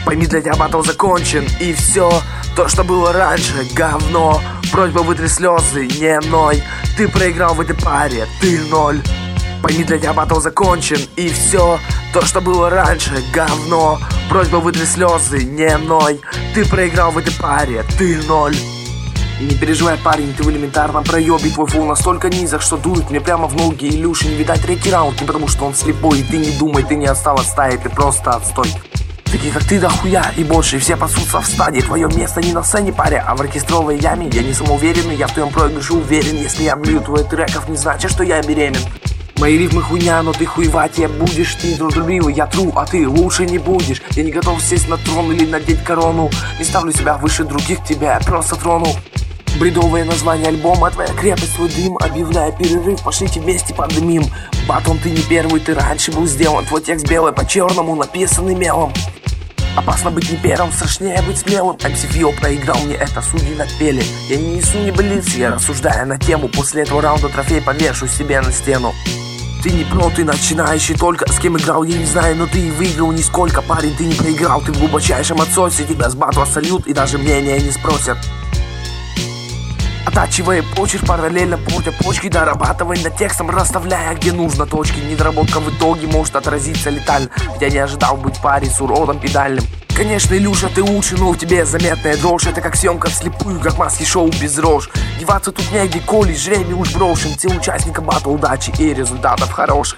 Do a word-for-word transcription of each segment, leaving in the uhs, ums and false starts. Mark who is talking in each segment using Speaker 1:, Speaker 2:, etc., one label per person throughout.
Speaker 1: Пойми, для тебя батл закончен, и все то, что было раньше, говно. Просьба вытри слезы, не ной. Ты проиграл в этой паре, ты ноль. Пойми, для тебя батл закончен, и все то, что было раньше, говно. Просьба вытри слезы, не ной. Ты проиграл в этой паре, ты ноль. И не переживай, парень, ты в элементарном проебе. Твой фул настолько низок, что дует мне прямо в ноги. Илюши не видать третий раунд, не потому что он слепой. И ты не думай, ты не отстал от стаи, ты просто отстой. Такие как ты дохуя и больше, все пасутся в стадии. Твое место не на сцене, паря, а в оркестровой яме. Я не самоуверенный, я в твоем проигрыше уверен. Если я влью твоих треков, не значит, что я беремен. Мои рифмы хуйня, но ты хуеватее будешь. Ты трудолюбивый, я тру, а ты лучше не будешь. Я не готов сесть на трон или надеть корону. Не ставлю себя выше других, тебя я просто трону. Бредовое название альбома, твоя крепость, твой дым. Объявляя перерыв, пошлите вместе подымим. Батон, ты не первый, ты раньше был сделан. Твой текст белый по черному, написанный мелом. Опасно быть не первым, страшнее быть смелым. эм си Фио проиграл мне это, судьи напели. Я не несу небылицы, я рассуждаю на тему. После этого раунда трофей повешу себе на стену. Ты не про, ты начинающий только. С кем играл, я не знаю, но ты и выиграл нисколько. Парень, ты не проиграл, ты в глубочайшем отсосе. Тебя с батла сольют и даже мнения не спросят. Оттачивая почерк, параллельно портя почки. Дорабатывай над текстом, расставляя где нужно точки. Недоработка в итоге может отразиться летально. Ведь я не ожидал быть парей с уродом педальным. Конечно, Илюша, ты лучше, но в тебе заметная дрожь. Это как съемка вслепую, как маски шоу без рож. Деваться тут негде, коли жребий уж брошен. Все участника батл, удачи и результатов хороших.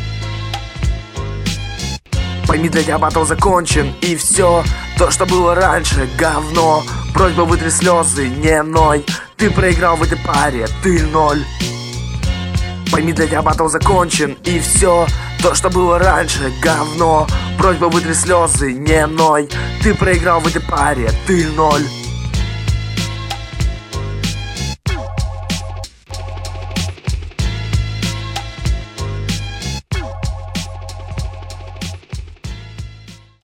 Speaker 1: Пойми, для тебя батл закончен, и все то, что было раньше, говно. Просьба вытри слезы, не ной. Ты проиграл в этой паре, ты ноль. Пойми, для тебя батл закончен, и все то, что было раньше, говно. Просьба вытри слезы, не ной. Ты проиграл в этой паре, ты ноль.